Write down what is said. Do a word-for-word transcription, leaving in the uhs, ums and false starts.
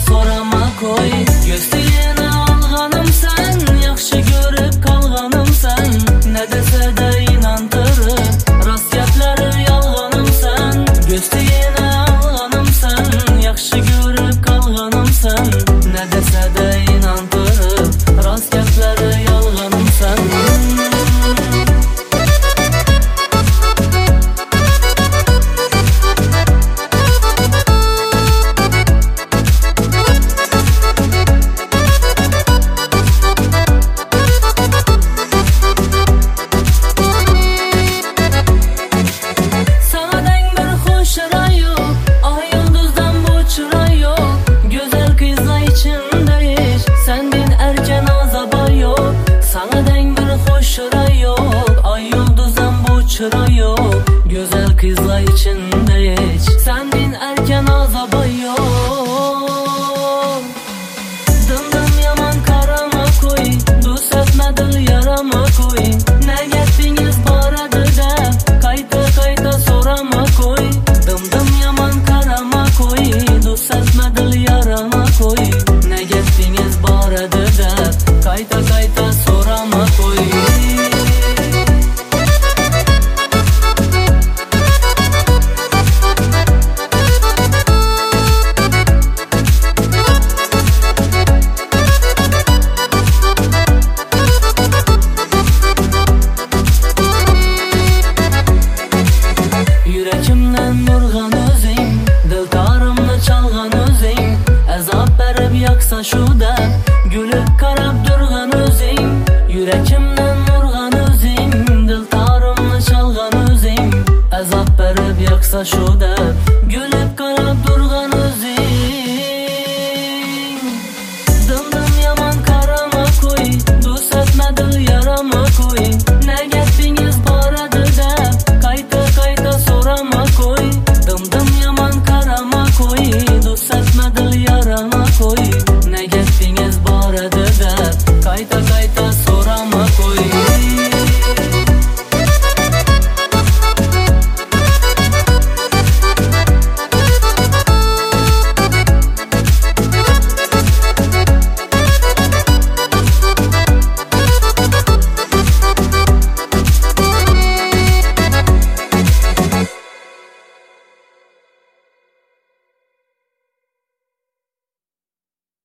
sorama koy. Göstəyəni alğanım sən, yaxşı görüb qalğanım sən. Nə desə də inandırıb, rast gəpləri yalğanım sən. Göstəyəni alğanım sən, yaxşı görüb qalğanım sən. Nə desə də inandırıb, rast gəpləri yalğanım sən. Gözəl qızlar içində heç sənin erkən azaba yox. Dımdım yaman karama koy, dus etmədil yarama koy. Nə getdiniz barədə də, qayta qayta sorama koy. Dımdım yaman karama koy, dus etmədil yarama koy. Nə getdiniz barədə də, qayta qayta sorama koy. Yürekimden vurğan özün, dildarımda çalğan özün. Əzab bərib yaksa şu